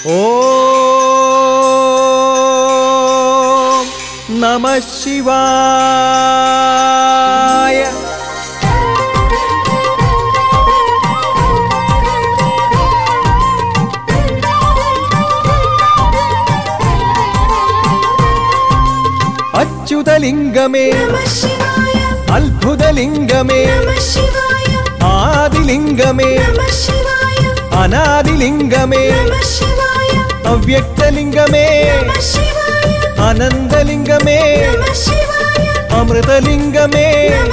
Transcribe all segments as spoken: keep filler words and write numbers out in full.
ഓം നമഃ ശിവായ. അച്യുതലിംഗമേ അത്ഭുതലിംഗമേ ആദിലിംഗമേ അനാദിലിംഗമേ അവ്യക്തലിംഗമേ അനന്തലിംഗമേ അമൃതലിംഗമേ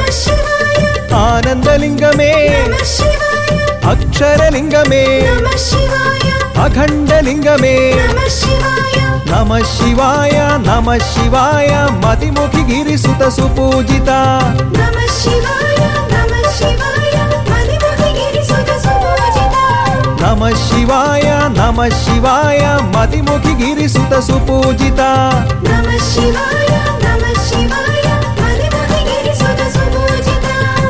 ആനന്ദലിംഗമേ അക്ഷരലിംഗമേ അഖണ്ഡലിംഗമേ നമഃ ശിവായ നമഃ ശിവായ മതിമുഖി ഗിരിസുത സുപൂജിത നമഃ ശിവായ നമഃ ശിവായ മതിമുഖി ഗിരിസുത സുപൂജിത നമഃ ശിവായ നമഃ ശിവായ മതിമുഖി ഗിരിസുത സുപൂജിത നമഃ ശിവായ നമഃ ശിവായ മതിമുഖി ഗിരിസുത സുപൂജിത.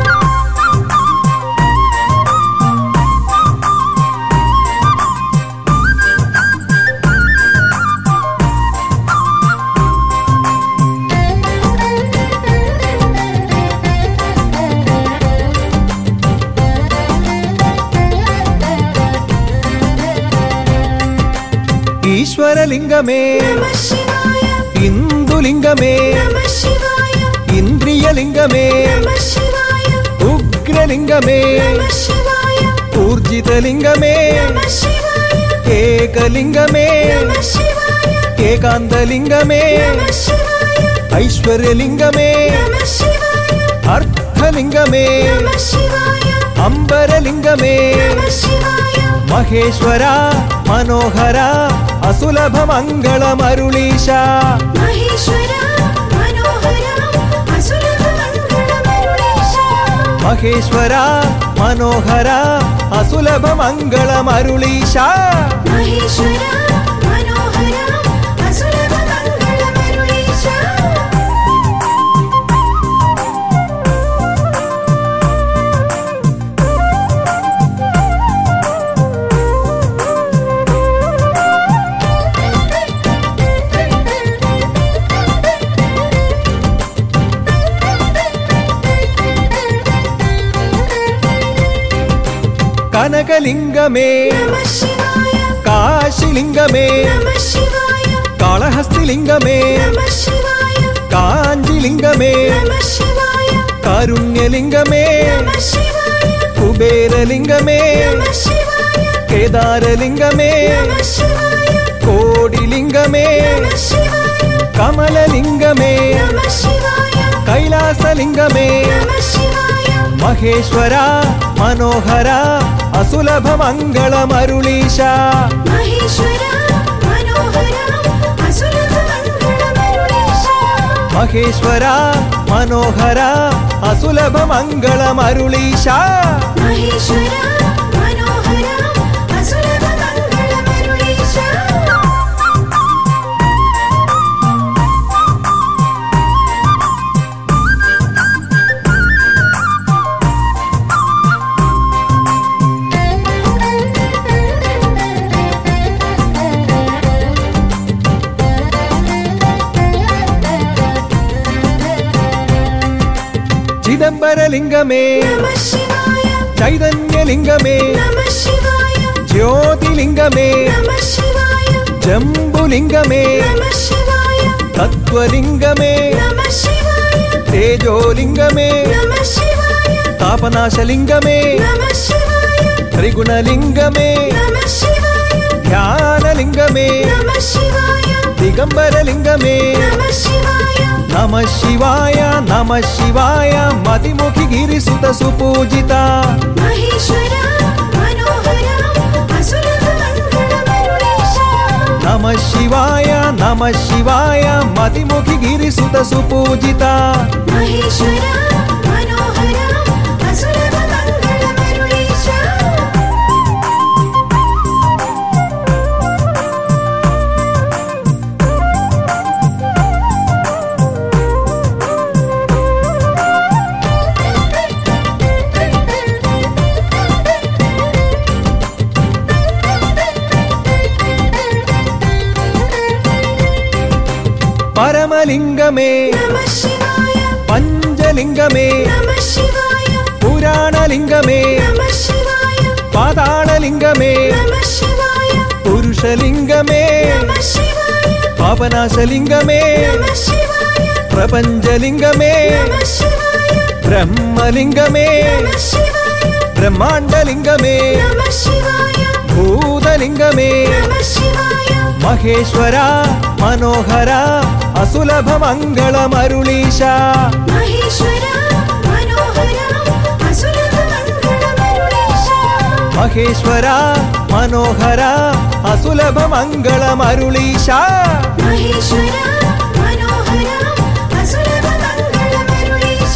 ഈശ്വരലിംഗമേ നമഃ ശിവായ ഇന്ദുലിംഗമേ നമഃ ശിവായ ഇന്ദ്രിയലിംഗമേ നമഃ ശിവായ ഉഗ്രലിംഗമേ നമഃ ശിവായ ഊർജിതലിംഗമേ നമഃ ശിവായ ഏകലിംഗമേ നമഃ ശിവായ ഏകാന്തലിംഗമേ നമഃ ശിവായ ഐശ്വര്യലിംഗമേ നമഃ ശിവായ അർത്ഥലിംഗമേ നമഃ ശിവായ അംബരലിംഗമേ നമഃ ശിവായ മഹേശ്വര മനോഹര അസുലഭമംഗളമരുളീശ മഹേശ്വര മനോഹര അസുലഭമംഗളമരുളീശ മഹേശ്വര മനോഹര അസുലഭമംഗളമരുളീശ മഹേശ്വര മനോഹര അസുലഭമംഗളമരുളീശ. കനകലിംഗമേ നമഃ ശിവായ കാശിലിംഗമേ നമഃ ശിവായ കാളഹസ്തിലിംഗമേ നമഃ ശിവായ കാഞ്ചിലിംഗമേ നമഃ ശിവായ കാരുണ്യലിംഗമേ നമഃ ശിവായ കുബേരലിംഗമേ നമഃ ശിവായ കേദാരലിംഗമേ നമഃ ശിവായ കോടിലിംഗമേ നമഃ ശിവായ കമലലിംഗമേ നമഃ ശിവായ കൈലാസലിംഗമേ നമഃ ശിവായ മഹേശ്വര മനോഹര അസുലഭമംഗളമരുളീശ മഹേശ്വര മനോഹര അസുലഭമംഗളമരുളീശ മഹേശ്വര മനോഹര അസുലഭമംഗളമരുളീശ മഹേശ്വര മനോഹര അസുലഭമംഗളമരുളീശ. ചിദംബരലിംഗമേ നമഃ ശിവായ ചൈതന്യലിംഗമേ നമഃ ശിവായ ജ്യോതിലിംഗമേ നമഃ ശിവായ ജംബുലിംഗമേ നമഃ ശിവായ തത്വലിംഗമേ നമഃ ശിവായ തേജോലിംഗമേ നമഃ ശിവായ താപനാശലിംഗമേ നമഃ ശിവായ ത്രിഗുണലിംഗമേ നമഃ ശിവായ ധ്യാനലിംഗമേ നമഃ ശിവായ ദിഗംബരലിംഗമേ നമഃ ശിവായ നമഃ ശിവായ നമഃ ശിവായ മതിമുഖി ഗിരിസുത സുപൂജിത മഹേശ്വര മനോഹര അസുലഭമംഗളമരുളീശ നമഃ ശിവായ നമഃ ശിവായ മതിമുഖി ഗിരിസുത സുപൂജിത മഹേശ്വര മനോഹര അസുലഭമംഗളമരുളീശ. പരമലിംഗമേ നമഃ ശിവായ പഞ്ചലിംഗമേ നമഃ ശിവായ പുരാണലിംഗമേ നമഃ ശിവായ പാതാളലിംഗമേ നമഃ ശിവായ പുരുഷലിംഗമേ നമഃ ശിവായ പാപനാശലിംഗമേ നമഃ ശിവായ പ്രപഞ്ചലിംഗമേ നമഃ ശിവായ ബ്രഹ്മലിംഗമേ നമഃ ശിവായ ബ്രഹ്മാണ്ഡലിംഗമേ നമഃ ശിവായ ഭൂതലിംഗമേ നമഃ ശിവായ മഹേശ്വര മനോഹര അസുലഭമംഗളമരുളീശ മഹേശ്വര മനോഹര അസുലഭമംഗളമരുളീശ മഹേശ്വര മനോഹര അസുലഭമംഗളമരുളീശ മഹേശ്വര മനോഹര അസുലഭമംഗളമരുളീശ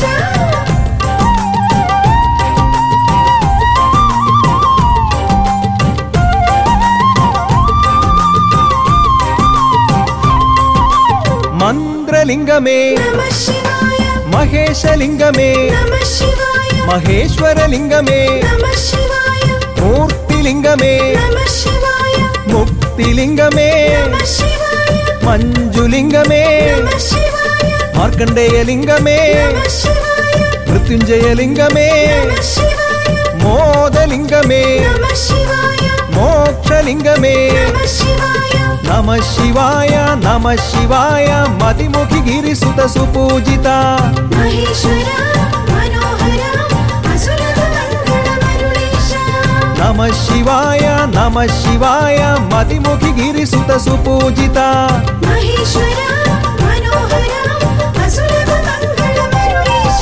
മന്ത്രലിംഗമേ നമഃ ശിവായ മഹേശലിംഗമേ നമഃ ശിവായ മഹേശ്വരലിംഗമേ നമഃ ശിവായ മൂർത്തിലിംഗമേ നമഃ ശിവായ മുക്തിലിംഗമേ നമഃ ശിവായ മഞ്ജുലിംഗമേ നമഃ ശിവായ മാർക്കണ്ഡേയലിംഗമേ നമഃ ശിവായ മൃത്യുഞ്ജയലിംഗമേ നമഃ ശിവായ മോദലിംഗമേ നമഃ ശിവായ മോക്ഷലിംഗമേ നമഃ ശിവായ നമഃ ശിവായ നമഃ ശിവായ മതിമുഖി ഗിരിസുത സുപൂജിത മഹേശ്വര മനോഹര അസുലഭമംഗളമരുളീശ നമഃ ശിവായ നമഃ ശിവായ മതിമുഖി ഗിരിസുത സുപൂജിത മഹേശ്വര മനോഹര അസുലഭമംഗളമരുളീശ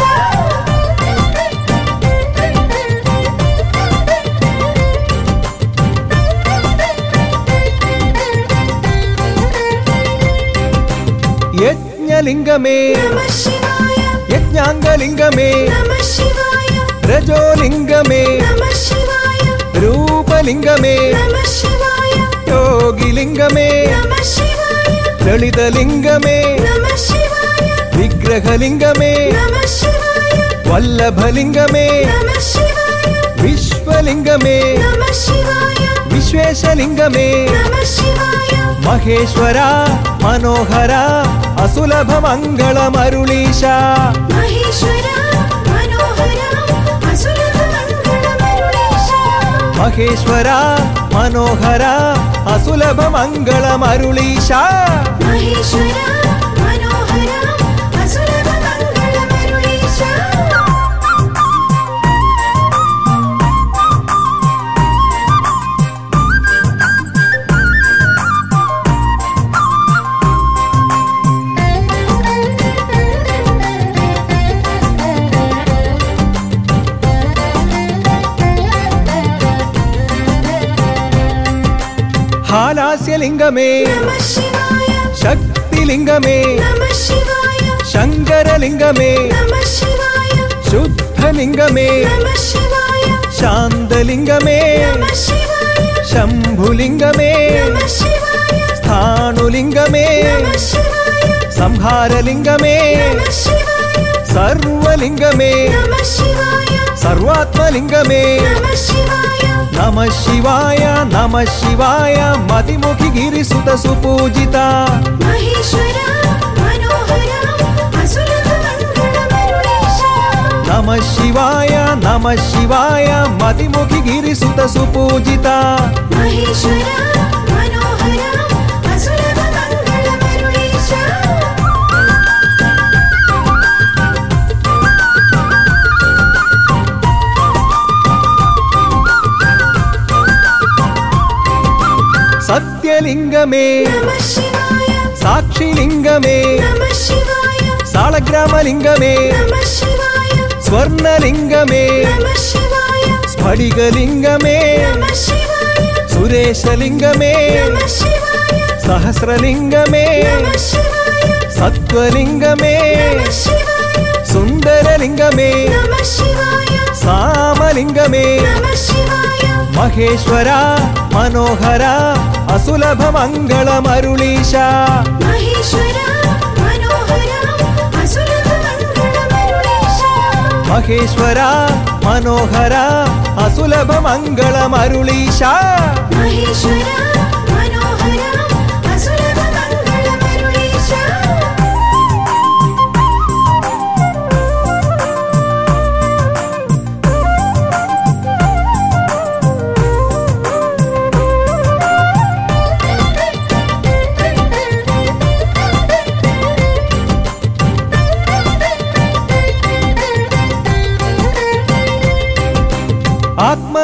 യജ്ഞലിംഗമേ നമഃ ശിവായ യജ്ഞാംഗലിംഗമേ നമഃ ശിവായ രജോലിംഗമേ നമഃ ശിവായ രൂപലിംഗമേ നമഃ ശിവായ യോഗിലിംഗമേ നമഃ ശിവായ ലളിതലിംഗമേ നമഃ ശിവായ വിഗ്രഹലിംഗമേ നമഃ ശിവായ വല്ലഭലിംഗമേ നമഃ ശിവായ വിശ്വലിംഗമേ നമഃ ശിവായ വിശ്വേശലിംഗമേ നമഃ ശിവായ മഹേശ്വര മനോഹര അസുലഭമംഗളമരുളീശ മഹേശ്വര മനോഹര അസുലഭമംഗളമരുളീശ മഹേശ്വര മനോഹര അസുലഭമംഗളമരുളീശ മഹേശ്വര മനോഹര അസുലഭമംഗളമരുളീശ ഹാലാസ്യലിംഗമേ നമഃ ശിവായ ശക്തിലിംഗമേ നമഃ ശിവായ ശങ്കരലിംഗമേ നമഃ ശിവായ ശുദ്ധലിംഗമേ നമഃ ശിവായ ശാന്തലിംഗമേ നമഃ ശിവായ ശംഭുലിംഗമേ നമഃ ശിവായ സ്ഥാണുലിംഗമേ നമഃ ശിവായ സംഹാരലിംഗമേ നമഃ ശിവായ സർവലിംഗമേ നമഃ ശിവായ സർവാത്മലിംഗമേ നമഃ ശിവായ നമഃ ശിവായ നമഃ ശിവായ മതിമുഖി ഗിരിസുത സുപൂജിത മഹേശ്വര മനോഹര അസുലഭമംഗളമരുളീശ നമഃ ശിവായ നമഃ ശിവായ മതിമുഖി ഗിരിസുത സുപൂജിത മഹേശ്വര മനോഹര അസുലഭമംഗളമരുളീശ സത്യലിംഗമേ നമഃ ശിവായ സാക്ഷിലിംഗമേ നമഃ ശിവായ സാളഗ്രാമലിംഗമേ നമഃ ശിവായ സ്വർണലിംഗമേ നമഃ ശിവായ സ്ഫടികലിംഗമേ നമഃ ശിവായ സുരേശലിംഗമേ നമഃ ശിവായ സഹസ്രലിംഗമേ നമഃ ശിവായ സത്വലിംഗമേ നമഃ ശിവായ സുന്ദരലിംഗമേ നമഃ ശിവായ സാമലിംഗമേ നമഃ ശിവായ മഹേശ്വര മനോഹര അസുലഭമംഗളമരുളീശ മഹേശ്വര മനോഹര അസുലഭമംഗളമരുളീശ മഹേശ്വര മനോഹര അസുലഭമംഗളമരുളീശ മഹേശ്വര മനോഹര അസുലഭമംഗളമരുളീശ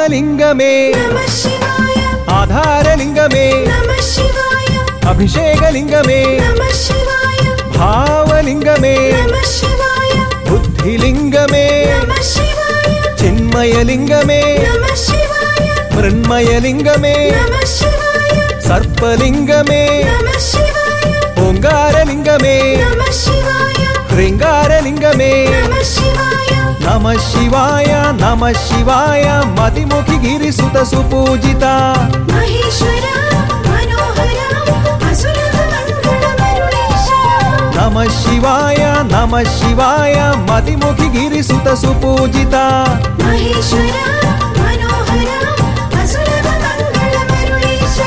ആത്മലിംഗമേ നമഃ ശിവായ ആധാരലിംഗമേ നമഃ ശിവായ അഭിഷേകലിംഗമേ നമഃ ശിവായ ഭാവലിംഗമേ നമഃ ശിവായ ബുദ്ധിലിംഗമേ നമഃ ശിവായ ചിന്മയലിംഗമേ നമഃ ശിവായ മൃണ്മയലിംഗമേ നമഃ ശിവായ സർപ്പലിംഗമേ നമഃ ശിവായ ഓങ്കാരലിംഗമേ നമഃ ശിവായ ഹൃങ്കാരലിംഗമേ നമഃ ശിവായ നമഃ ശിവായ നമഃ ശിവായ മതിമുഖി ഗിരിസുത സുപൂജിത മഹേശ്വര മനോഹര അസുലഭ മംഗളമരുളീശ നമഃ ശിവായ നമഃ ശിവായ മതിമുഖി ഗിരിസുത സുപൂജിത മഹേശ്വര മനോഹര അസുലഭ മംഗളമരുളീശ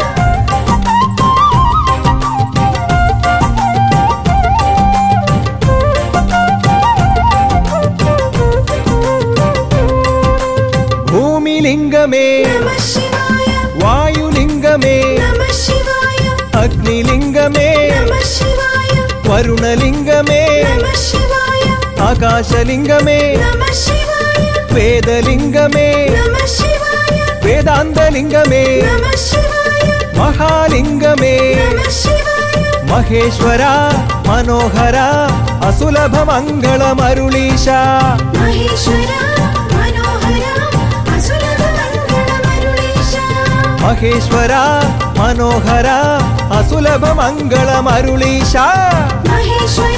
ഭൂമിലിംഗമേ നമഃ ശിവായ വായുലിംഗമേ നമഃ ശിവായ അഗ്നിലിംഗമേ നമഃ ശിവായ വരുണലിംഗമേ നമഃ ശിവായ ആകാശലിംഗമേ നമഃ ശിവായ വേദലിംഗമേ നമഃ ശിവായ വേദാന്തലിംഗമേ നമഃ ശിവായ മഹാലിംഗമേ നമഃ ശിവായ മഹേശ്വര മനോഹര അസുലഭ മംഗളമരുളീശ മഹേശ്വര മനോഹര അസുലഭ മംഗളമരുളീശ മഹേശ്വര മനോഹര അസുലഭ മംഗളമരുളീശ മഹേശ്വര